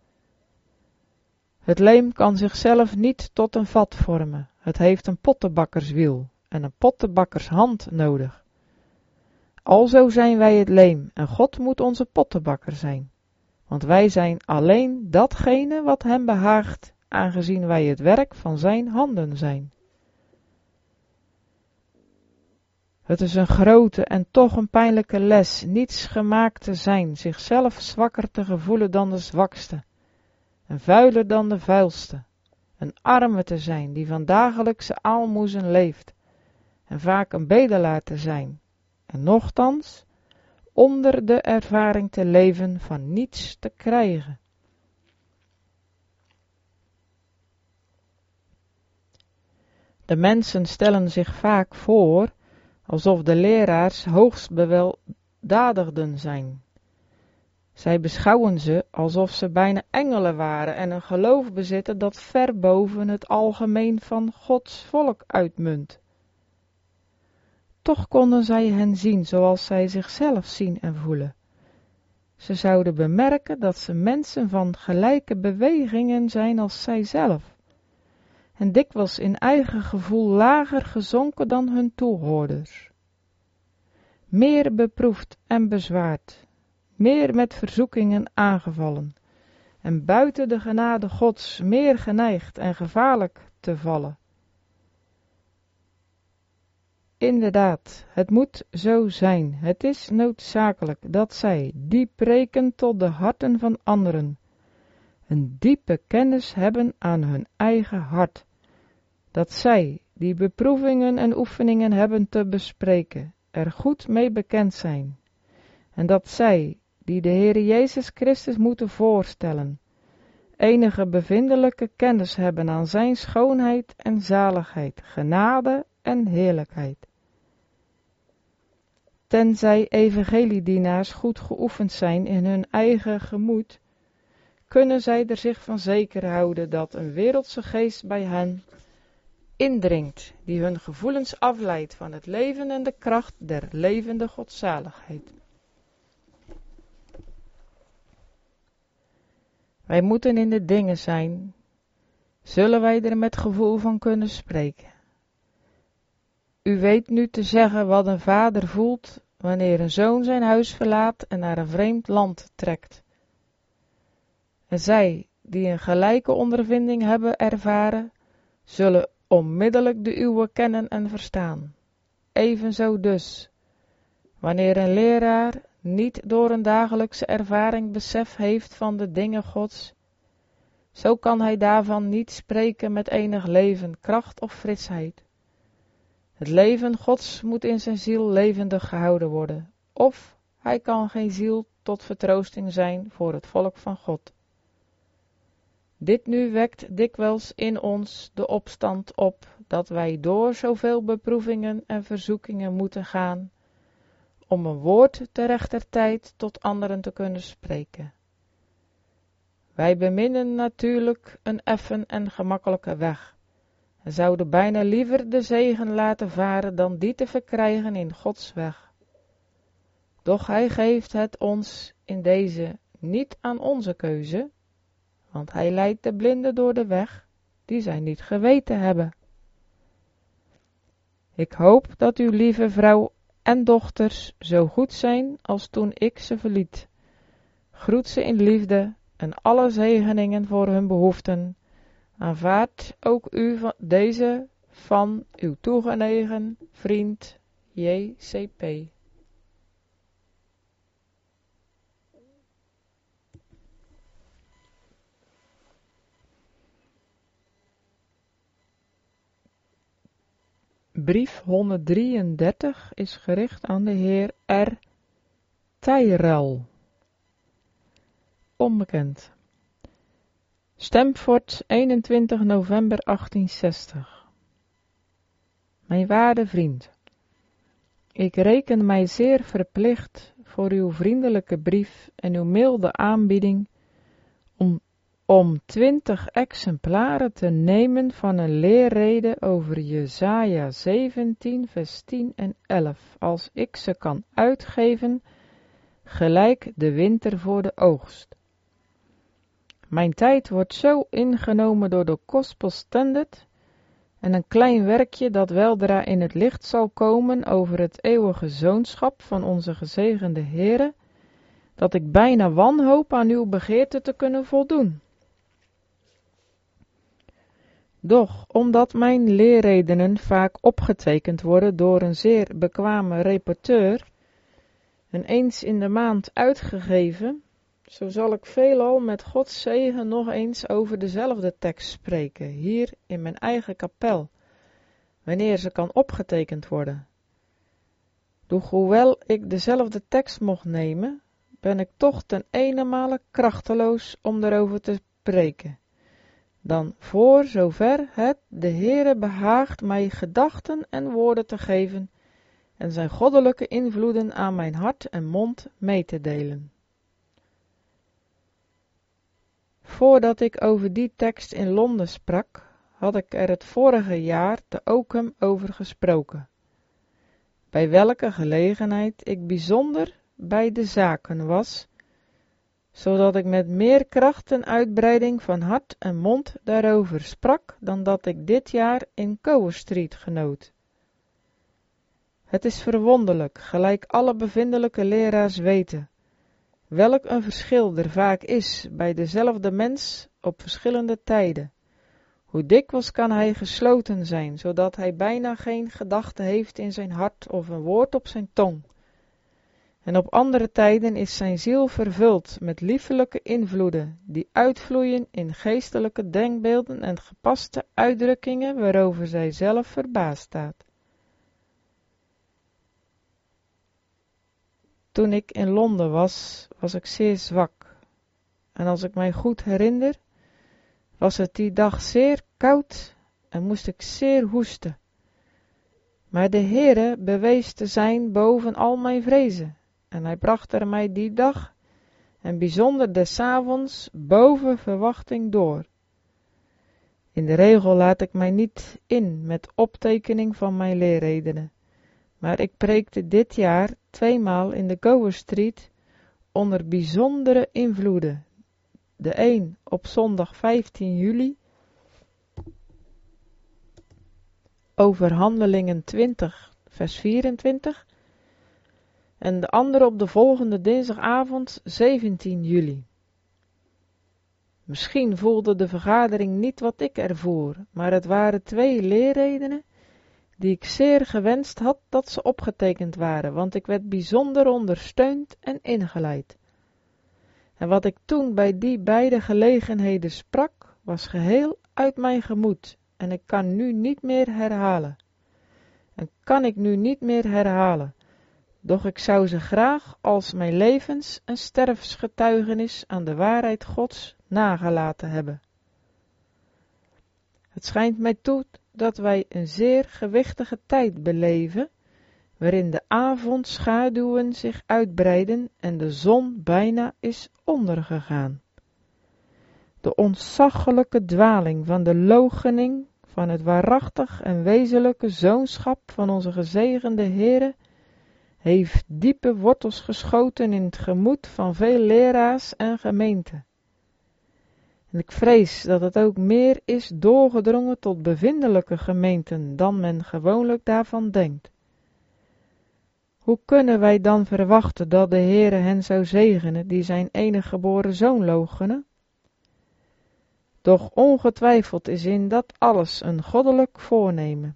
Het leem kan zichzelf niet tot een vat vormen. Het heeft een pottenbakkerswiel en een pottenbakkershand nodig. Alzo zijn wij het leem en God moet onze pottenbakker zijn. Want wij zijn alleen datgene wat Hem behaagt, aangezien wij het werk van Zijn handen zijn. Het is een grote en toch een pijnlijke les niets gemaakt te zijn, zichzelf zwakker te gevoelen dan de zwakste, en vuiler dan de vuilste, een arme te zijn die van dagelijkse aalmoezen leeft, en vaak een bedelaar te zijn, en nochtans onder de ervaring te leven van niets te krijgen. De mensen stellen zich vaak voor alsof de leraars hoogst beweldadigden zijn. Zij beschouwen ze alsof ze bijna engelen waren en een geloof bezitten dat ver boven het algemeen van Gods volk uitmunt. Toch konden zij hen zien zoals zij zichzelf zien en voelen. Ze zouden bemerken dat ze mensen van gelijke bewegingen zijn als zijzelf, en dikwijls in eigen gevoel lager gezonken dan hun toehoorders. Meer beproefd en bezwaard, meer met verzoekingen aangevallen, en buiten de genade Gods meer geneigd en gevaarlijk te vallen. Inderdaad, het moet zo zijn, het is noodzakelijk dat zij, die preken tot de harten van anderen, een diepe kennis hebben aan hun eigen hart, dat zij, die beproevingen en oefeningen hebben te bespreken, er goed mee bekend zijn, en dat zij, die de Heer Jezus Christus moeten voorstellen, enige bevindelijke kennis hebben aan zijn schoonheid en zaligheid, genade en heerlijkheid. Tenzij evangeliedienaars goed geoefend zijn in hun eigen gemoed, kunnen zij er zich van zeker houden dat een wereldse geest bij hen indringt, die hun gevoelens afleidt van het leven en de kracht der levende godzaligheid. Wij moeten in de dingen zijn, zullen wij er met gevoel van kunnen spreken. U weet nu te zeggen wat een vader voelt wanneer een zoon zijn huis verlaat en naar een vreemd land trekt. En zij, die een gelijke ondervinding hebben ervaren, zullen onmiddellijk de uwe kennen en verstaan. Evenzo dus, wanneer een leraar niet door een dagelijkse ervaring besef heeft van de dingen Gods, zo kan hij daarvan niet spreken met enig leven, kracht of fritsheid. Het leven Gods moet in zijn ziel levendig gehouden worden, of hij kan geen ziel tot vertroosting zijn voor het volk van God. Dit nu wekt dikwijls in ons de opstand op, dat wij door zoveel beproevingen en verzoekingen moeten gaan, om een woord te rechter tijd tot anderen te kunnen spreken. Wij beminnen natuurlijk een effen en gemakkelijke weg, en zouden bijna liever de zegen laten varen dan die te verkrijgen in Gods weg. Doch hij geeft het ons in deze niet aan onze keuze, want hij leidt de blinden door de weg die zij niet geweten hebben. Ik hoop dat uw lieve vrouw en dochters zo goed zijn als toen ik ze verliet. Groet ze in liefde en alle zegeningen voor hun behoeften. Aanvaard ook u deze van uw toegenegen vriend J.C.P. Brief 133 is gericht aan de heer R. Tyrell. Onbekend. Stamford, 21 november 1860. Mijn waarde vriend, ik reken mij zeer verplicht voor uw vriendelijke brief en uw milde aanbieding om 20 exemplaren te nemen van een leerrede over Jesaja 17 vers 10 en 11, als ik ze kan uitgeven, gelijk de winter voor de oogst. Mijn tijd wordt zo ingenomen door de Gospel Standard en een klein werkje dat weldra in het licht zal komen over het eeuwige zoonschap van onze gezegende Heere, dat ik bijna wanhoop aan uw begeerte te kunnen voldoen. Doch, omdat mijn leerredenen vaak opgetekend worden door een zeer bekwame reporteur en eens in de maand uitgegeven, zo zal ik veelal met Gods zegen nog eens over dezelfde tekst spreken, hier in mijn eigen kapel, wanneer ze kan opgetekend worden. Doch hoewel ik dezelfde tekst mocht nemen, ben ik toch ten eenenmale krachteloos om daarover te spreken. Dan voor zover het de Heere behaagt mij gedachten en woorden te geven en zijn goddelijke invloeden aan mijn hart en mond mee te delen. Voordat ik over die tekst in Londen sprak, had ik er het vorige jaar te Oakham over gesproken, bij welke gelegenheid ik bijzonder bij de zaken was, zodat ik met meer kracht en uitbreiding van hart en mond daarover sprak, dan dat ik dit jaar in Gower Street genoot. Het is verwonderlijk, gelijk alle bevindelijke leraars weten, welk een verschil er vaak is bij dezelfde mens op verschillende tijden. Hoe dikwijls kan hij gesloten zijn, zodat hij bijna geen gedachte heeft in zijn hart of een woord op zijn tong. En op andere tijden is zijn ziel vervuld met liefelijke invloeden, die uitvloeien in geestelijke denkbeelden en gepaste uitdrukkingen waarover zij zelf verbaasd staat. Toen ik in Londen was ik zeer zwak, en als ik mij goed herinner, was het die dag zeer koud en moest ik zeer hoesten. Maar de Heere bewees te zijn boven al mijn vrezen, en hij bracht er mij die dag, en bijzonder des avonds, boven verwachting door. In de regel laat ik mij niet in met optekening van mijn leerredenen, maar ik preekte dit jaar 2 maal in de Gower Street onder bijzondere invloeden. De een op zondag 15 juli over Handelingen 20 vers 24 en de andere op de volgende dinsdagavond 17 juli. Misschien voelde de vergadering niet wat ik ervoer, maar het waren 2 leerredenen die ik zeer gewenst had dat ze opgetekend waren, want ik werd bijzonder ondersteund en ingeleid. En wat ik toen bij die beide gelegenheden sprak, was geheel uit mijn gemoed, en ik kan nu niet meer herhalen. Doch ik zou ze graag als mijn levens- en sterfsgetuigenis aan de waarheid Gods nagelaten hebben. Het schijnt mij toe dat wij een zeer gewichtige tijd beleven, waarin de avondschaduwen zich uitbreiden en de zon bijna is ondergegaan. De ontzaglijke dwaling van de loochening van het waarachtig en wezenlijke zoonschap van onze gezegende Heere heeft diepe wortels geschoten in het gemoed van veel leraars en gemeenten. En ik vrees dat het ook meer is doorgedrongen tot bevindelijke gemeenten dan men gewoonlijk daarvan denkt. Hoe kunnen wij dan verwachten dat de Heere hen zou zegenen die zijn enige geboren zoon loochenen? Doch ongetwijfeld is in dat alles een goddelijk voornemen.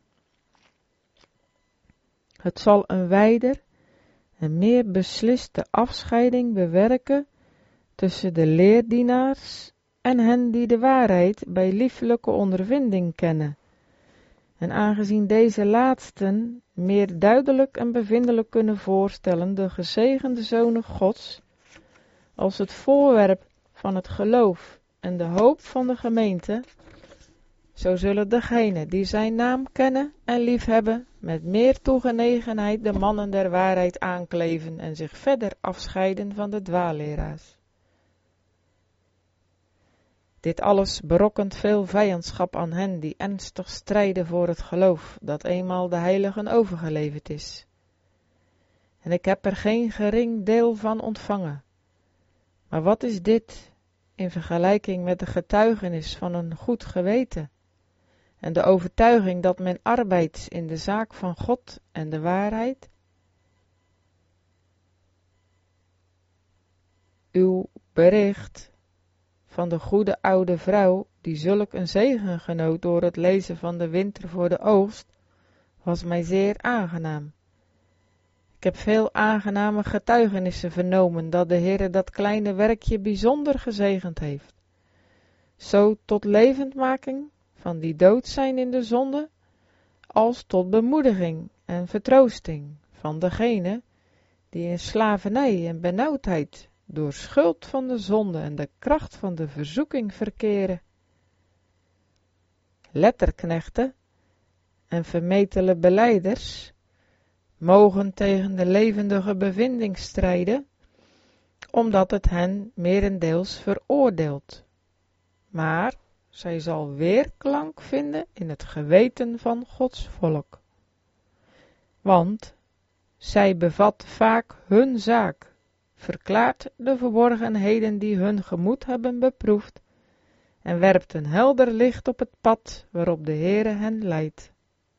Het zal een wijder en meer besliste afscheiding bewerken tussen de leerdienaars en hen die de waarheid bij liefelijke ondervinding kennen. En aangezien deze laatsten meer duidelijk en bevindelijk kunnen voorstellen de gezegende zonen Gods als het voorwerp van het geloof en de hoop van de gemeente, zo zullen degenen die zijn naam kennen en liefhebben met meer toegenegenheid de mannen der waarheid aankleven en zich verder afscheiden van de dwaalleraars. Dit alles berokkent veel vijandschap aan hen die ernstig strijden voor het geloof dat eenmaal de heiligen overgeleverd is. En ik heb er geen gering deel van ontvangen. Maar wat is dit in vergelijking met de getuigenis van een goed geweten en de overtuiging dat men arbeidt in de zaak van God en de waarheid? Uw bericht van de goede oude vrouw, die zulk een zegen genoot door het lezen van de winter voor de oogst, was mij zeer aangenaam. Ik heb veel aangename getuigenissen vernomen dat de Heere dat kleine werkje bijzonder gezegend heeft. Zo tot levendmaking van die dood zijn in de zonde, als tot bemoediging en vertroosting van degene die in slavernij en benauwdheid door schuld van de zonde en de kracht van de verzoeking verkeren. Letterknechten en vermetele belijders mogen tegen de levendige bevinding strijden, omdat het hen merendeels veroordeelt. Maar zij zal weerklank vinden in het geweten van Gods volk. Want zij bevat vaak hun zaak, verklaart de verborgenheden die hun gemoed hebben beproefd en werpt een helder licht op het pad waarop de Heere hen leidt.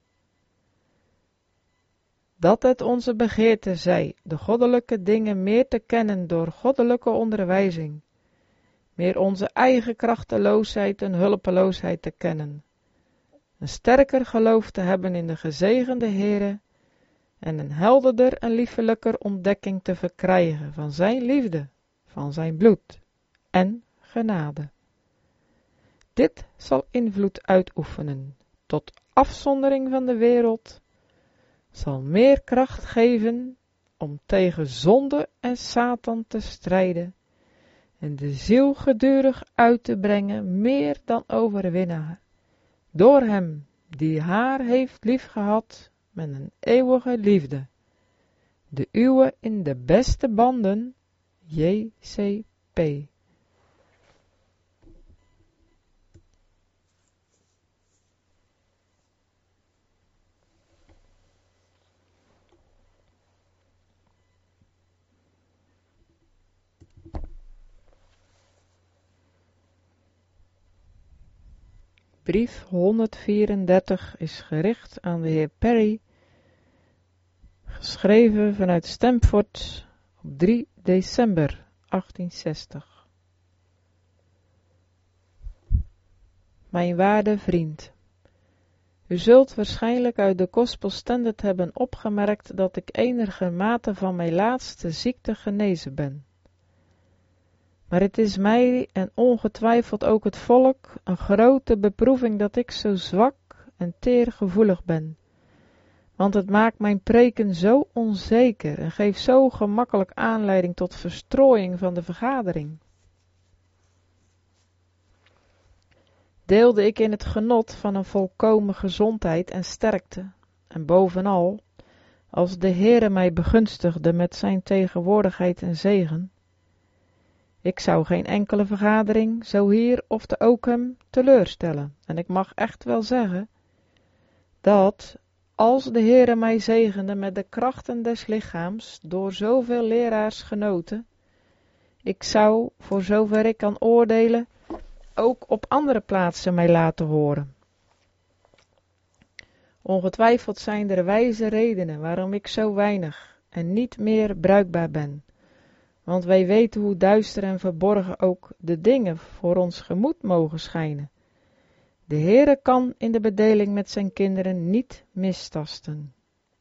Dat het onze begeerte zij de goddelijke dingen meer te kennen door goddelijke onderwijzing, meer onze eigen krachteloosheid en hulpeloosheid te kennen, een sterker geloof te hebben in de gezegende Heere en een helderder en liefelijker ontdekking te verkrijgen van zijn liefde, van zijn bloed en genade. Dit zal invloed uitoefenen tot afzondering van de wereld, zal meer kracht geven om tegen zonde en Satan te strijden en de ziel gedurig uit te brengen meer dan overwinnaar, door hem die haar heeft liefgehad met een eeuwige liefde, de uwe in de beste banden, J.C.P. Brief 134 is gericht aan de heer Perry, geschreven vanuit Stamford op 3 december 1860. Mijn waarde vriend, u zult waarschijnlijk uit de Gospel Standard hebben opgemerkt dat ik enigermate van mijn laatste ziekte genezen ben. Maar het is mij en ongetwijfeld ook het volk een grote beproeving dat ik zo zwak en teergevoelig ben. Want het maakt mijn preken zo onzeker en geeft zo gemakkelijk aanleiding tot verstrooiing van de vergadering. Deelde ik in het genot van een volkomen gezondheid en sterkte, en bovenal, als de Heere mij begunstigde met zijn tegenwoordigheid en zegen, ik zou geen enkele vergadering, zo hier of te Oakham, teleurstellen. En ik mag echt wel zeggen, dat als de Heere mij zegende met de krachten des lichaams, door zoveel leraars genoten, ik zou, voor zover ik kan oordelen, ook op andere plaatsen mij laten horen. Ongetwijfeld zijn er wijze redenen waarom ik zo weinig en niet meer bruikbaar ben. Want wij weten hoe duister en verborgen ook de dingen voor ons gemoed mogen schijnen. De Heere kan in de bedeling met zijn kinderen niet mistasten.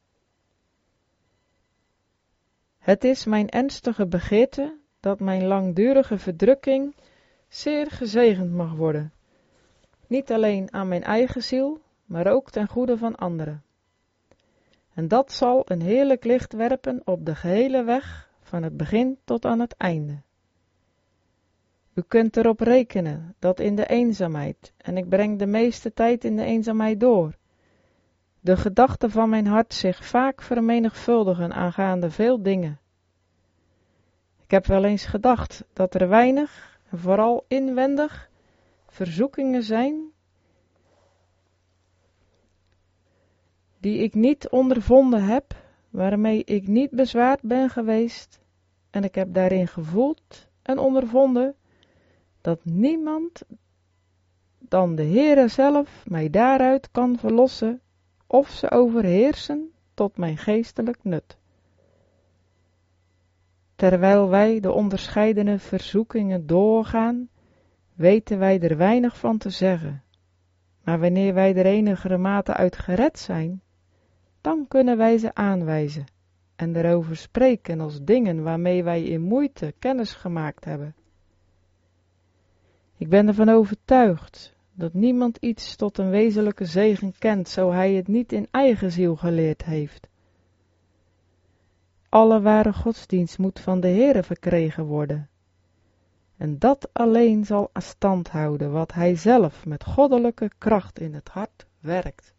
Het is mijn ernstige begeerte dat mijn langdurige verdrukking zeer gezegend mag worden. Niet alleen aan mijn eigen ziel, maar ook ten goede van anderen. En dat zal een heerlijk licht werpen op de gehele weg, van het begin tot aan het einde. U kunt erop rekenen dat in de eenzaamheid, en ik breng de meeste tijd in de eenzaamheid door, de gedachten van mijn hart zich vaak vermenigvuldigen aangaande veel dingen. Ik heb wel eens gedacht dat er weinig, en vooral inwendig, verzoekingen zijn die ik niet ondervonden heb, waarmee ik niet bezwaard ben geweest, en ik heb daarin gevoeld en ondervonden dat niemand dan de Heere zelf mij daaruit kan verlossen of ze overheersen tot mijn geestelijk nut. Terwijl wij de onderscheidene verzoekingen doorgaan, weten wij er weinig van te zeggen. Maar wanneer wij er enige mate uit gered zijn, dan kunnen wij ze aanwijzen en erover spreken als dingen waarmee wij in moeite kennis gemaakt hebben. Ik ben ervan overtuigd dat niemand iets tot een wezenlijke zegen kent, zo hij het niet in eigen ziel geleerd heeft. Alle ware godsdienst moet van de Heere verkregen worden. En dat alleen zal stand houden wat hij zelf met goddelijke kracht in het hart werkt.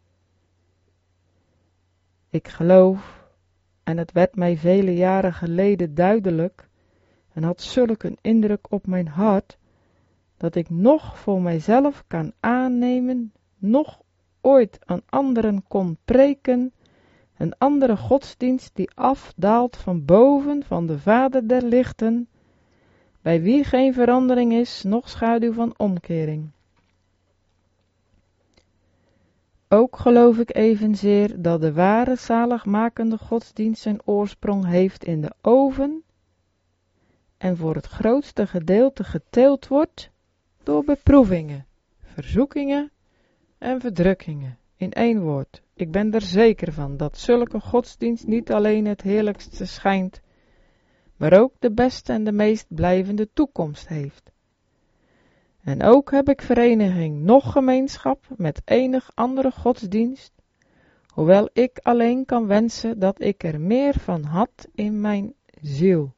Ik geloof, en het werd mij vele jaren geleden duidelijk, en had zulk een indruk op mijn hart, dat ik nog voor mijzelf kan aannemen, nog ooit aan anderen kon preken, een andere godsdienst die afdaalt van boven van de Vader der lichten, bij wie geen verandering is, noch schaduw van omkering. Ook geloof ik evenzeer dat de ware zaligmakende godsdienst zijn oorsprong heeft in de oven en voor het grootste gedeelte geteeld wordt door beproevingen, verzoekingen en verdrukkingen. In één woord, ik ben er zeker van dat zulke godsdienst niet alleen het heerlijkste schijnt, maar ook de beste en de meest blijvende toekomst heeft. En ook heb ik vereniging noch gemeenschap met enig andere godsdienst, hoewel ik alleen kan wensen dat ik er meer van had in mijn ziel.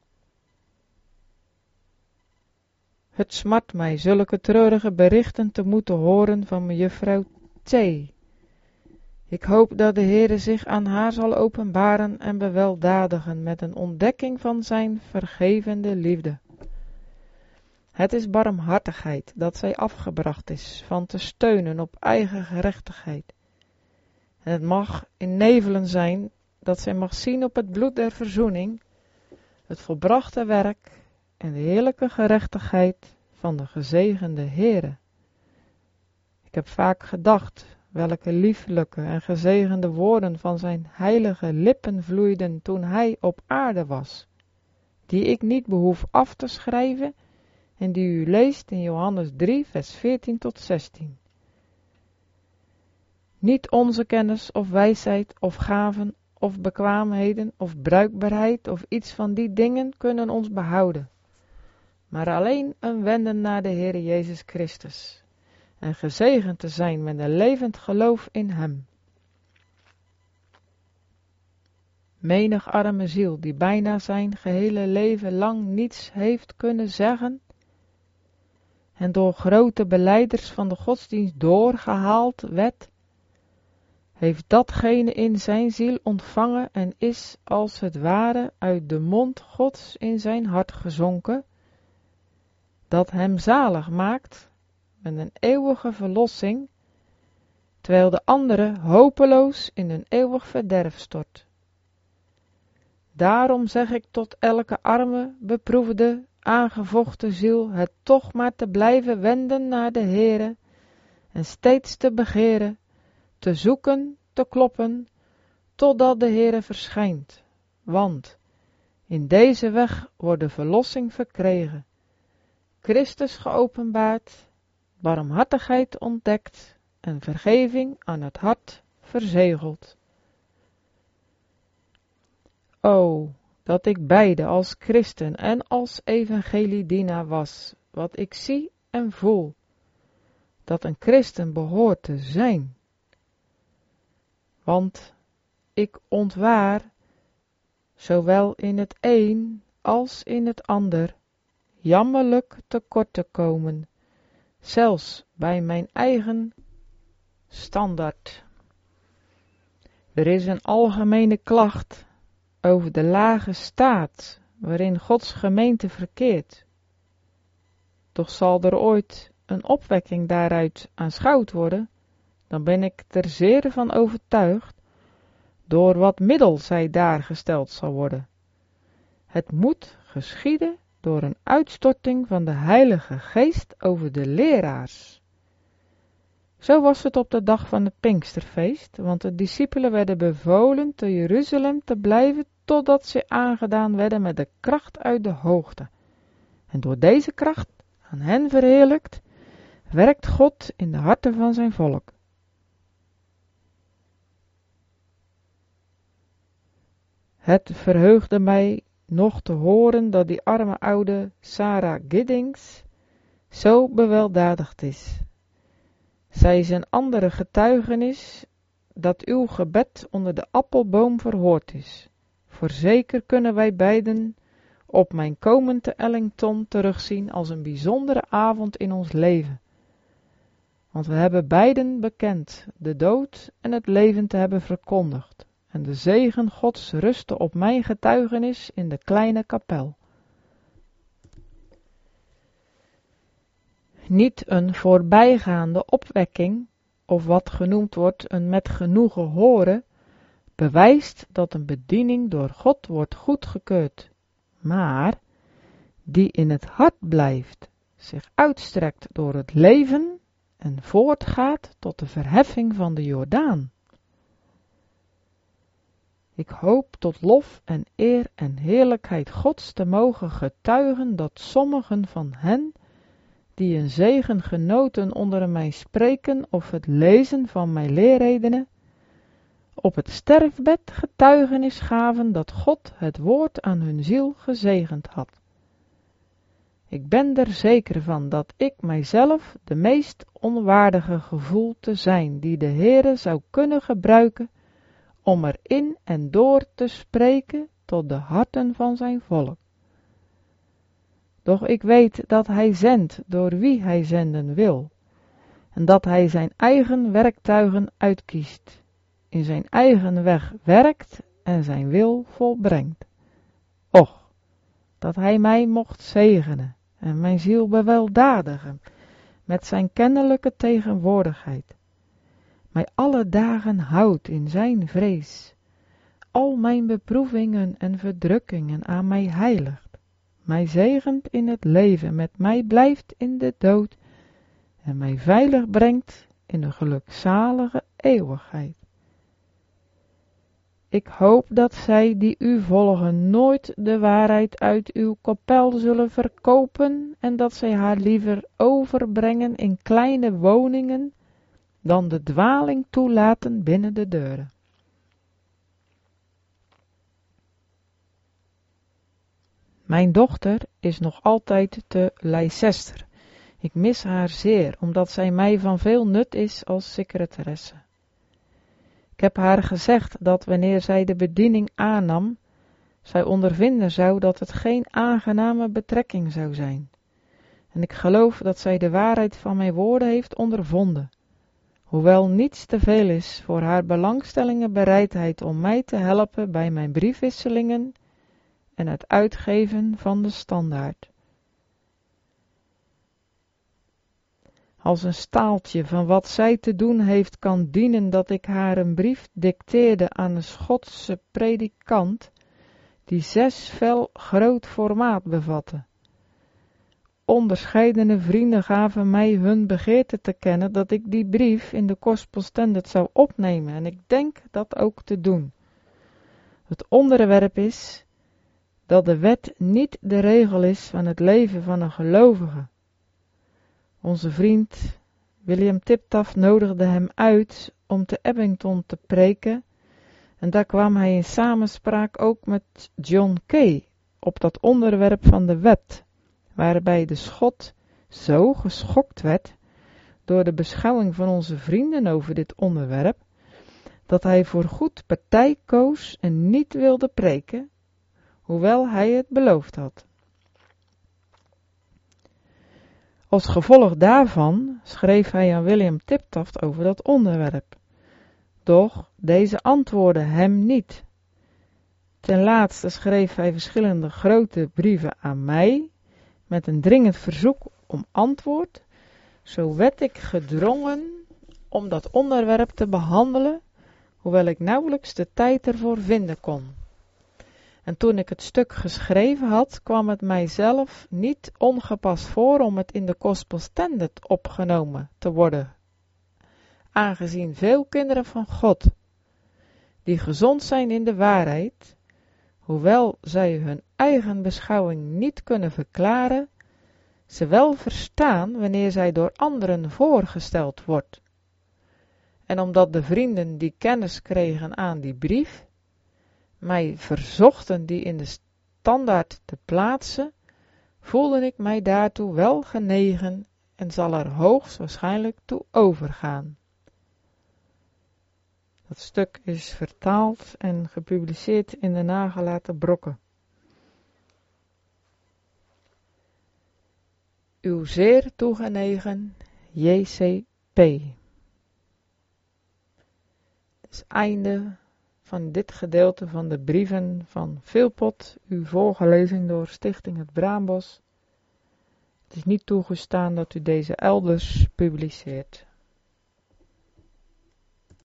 Het smart mij zulke treurige berichten te moeten horen van mejuffrouw T. Ik hoop dat de Heere zich aan haar zal openbaren en beweldadigen met een ontdekking van zijn vergevende liefde. Het is barmhartigheid dat zij afgebracht is van te steunen op eigen gerechtigheid. En het mag in nevelen zijn dat zij mag zien op het bloed der verzoening, het volbrachte werk en de heerlijke gerechtigheid van de gezegende Heere. Ik heb vaak gedacht welke lieflijke en gezegende woorden van zijn heilige lippen vloeiden toen hij op aarde was, die ik niet behoef af te schrijven en die u leest in Johannes 3 vers 14 tot 16. Niet onze kennis of wijsheid of gaven of bekwaamheden of bruikbaarheid of iets van die dingen kunnen ons behouden, maar alleen een wenden naar de Heere Jezus Christus en gezegend te zijn met een levend geloof in Hem. Menig arme ziel die bijna zijn gehele leven lang niets heeft kunnen zeggen en door grote belijders van de godsdienst doorgehaald werd, heeft datgene in zijn ziel ontvangen en is als het ware uit de mond Gods in zijn hart gezonken, dat hem zalig maakt met een eeuwige verlossing, terwijl de andere hopeloos in een eeuwig verderf stort. Daarom zeg ik tot elke arme, beproefde, aangevochten ziel het toch maar te blijven wenden naar de Heere en steeds te begeren, te zoeken, te kloppen, totdat de Heere verschijnt, want in deze weg wordt de verlossing verkregen, Christus geopenbaard, barmhartigheid ontdekt en vergeving aan het hart verzegeld. O, dat ik beide als christen en als evangeliedienaar was, wat ik zie en voel, dat een christen behoort te zijn. Want ik ontwaar, zowel in het een als in het ander, jammerlijk tekort te komen, zelfs bij mijn eigen standaard. Er is een algemene klacht over de lage staat waarin Gods gemeente verkeert. Toch zal er ooit een opwekking daaruit aanschouwd worden, dan ben ik er zeer van overtuigd, door wat middel zij daargesteld zal worden. Het moet geschieden door een uitstorting van de Heilige Geest over de leraars. Zo was het op de dag van het Pinksterfeest, want de discipelen werden bevolen te Jeruzalem te blijven totdat ze aangedaan werden met de kracht uit de hoogte. En door deze kracht, aan hen verheerlijkt, werkt God in de harten van zijn volk. Het verheugde mij nog te horen dat die arme oude Sarah Giddings zo beweldadigd is. Zij is een andere getuigenis dat uw gebed onder de appelboom verhoord is. Voorzeker kunnen wij beiden op mijn komen te Ellington terugzien als een bijzondere avond in ons leven. Want we hebben beiden bekend de dood en het leven te hebben verkondigd. En de zegen Gods rustte op mijn getuigenis in de kleine kapel. Niet een voorbijgaande opwekking, of wat genoemd wordt een met genoegen horen, bewijst dat een bediening door God wordt goedgekeurd, maar die in het hart blijft, zich uitstrekt door het leven en voortgaat tot de verheffing van de Jordaan. Ik hoop tot lof en eer en heerlijkheid Gods te mogen getuigen dat sommigen van hen, die een zegen genoten onder mijn spreken of het lezen van mijn leerredenen, op het sterfbed getuigenis gaven dat God het woord aan hun ziel gezegend had. Ik ben er zeker van dat ik mijzelf de meest onwaardige gevoel te zijn die de Heere zou kunnen gebruiken om er in en door te spreken tot de harten van zijn volk. Doch ik weet dat hij zendt door wie hij zenden wil, en dat hij zijn eigen werktuigen uitkiest, in zijn eigen weg werkt en zijn wil volbrengt. Och, dat hij mij mocht zegenen en mijn ziel beweldadigen met zijn kennelijke tegenwoordigheid, mij alle dagen houdt in zijn vrees, al mijn beproevingen en verdrukkingen aan mij heiligt, mij zegent in het leven, met mij blijft in de dood en mij veilig brengt in de gelukzalige eeuwigheid. Ik hoop dat zij die u volgen nooit de waarheid uit uw kapel zullen verkopen en dat zij haar liever overbrengen in kleine woningen dan de dwaling toelaten binnen de deuren. Mijn dochter is nog altijd te Leicester. Ik mis haar zeer, omdat zij mij van veel nut is als secretaresse. Ik heb haar gezegd dat wanneer zij de bediening aannam, zij ondervinden zou dat het geen aangename betrekking zou zijn. En ik geloof dat zij de waarheid van mijn woorden heeft ondervonden, hoewel niets te veel is voor haar belangstelling en bereidheid om mij te helpen bij mijn briefwisselingen en het uitgeven van de standaard. Als een staaltje van wat zij te doen heeft kan dienen dat ik haar een brief dicteerde aan een Schotse predikant, die 6 vel groot formaat bevatte. Onderscheidene vrienden gaven mij hun begeerte te kennen dat ik die brief in de Gospel Standard zou opnemen en ik denk dat ook te doen. Het onderwerp is dat de wet niet de regel is van het leven van een gelovige. Onze vriend William Tiptaf nodigde hem uit om te Abington te preken en daar kwam hij in samenspraak ook met John Kay op dat onderwerp van de wet, waarbij de Schot zo geschokt werd door de beschouwing van onze vrienden over dit onderwerp, dat hij voor goed partij koos en niet wilde preken, hoewel hij het beloofd had. Als gevolg daarvan schreef hij aan William Tiptaf over dat onderwerp. Doch deze antwoordde hem niet. Ten laatste schreef hij verschillende grote brieven aan mij, met een dringend verzoek om antwoord. Zo werd ik gedrongen om dat onderwerp te behandelen, hoewel ik nauwelijks de tijd ervoor vinden kon. En toen ik het stuk geschreven had, kwam het mijzelf niet ongepast voor om het in de Gospel Standard opgenomen te worden, aangezien veel kinderen van God, die gezond zijn in de waarheid, hoewel zij hun eigen beschouwing niet kunnen verklaren, ze wel verstaan wanneer zij door anderen voorgesteld wordt. En omdat de vrienden die kennis kregen aan die brief, mij verzochten die in de standaard te plaatsen, voelde ik mij daartoe wel genegen en zal er hoogstwaarschijnlijk toe overgaan. Dat stuk is vertaald en gepubliceerd in de nagelaten brokken. Uw zeer toegenegen J.C.P. Het is einde van dit gedeelte van de brieven van Philpot, u voorgelezen door Stichting Het Braambos. Het is niet toegestaan dat u deze elders publiceert.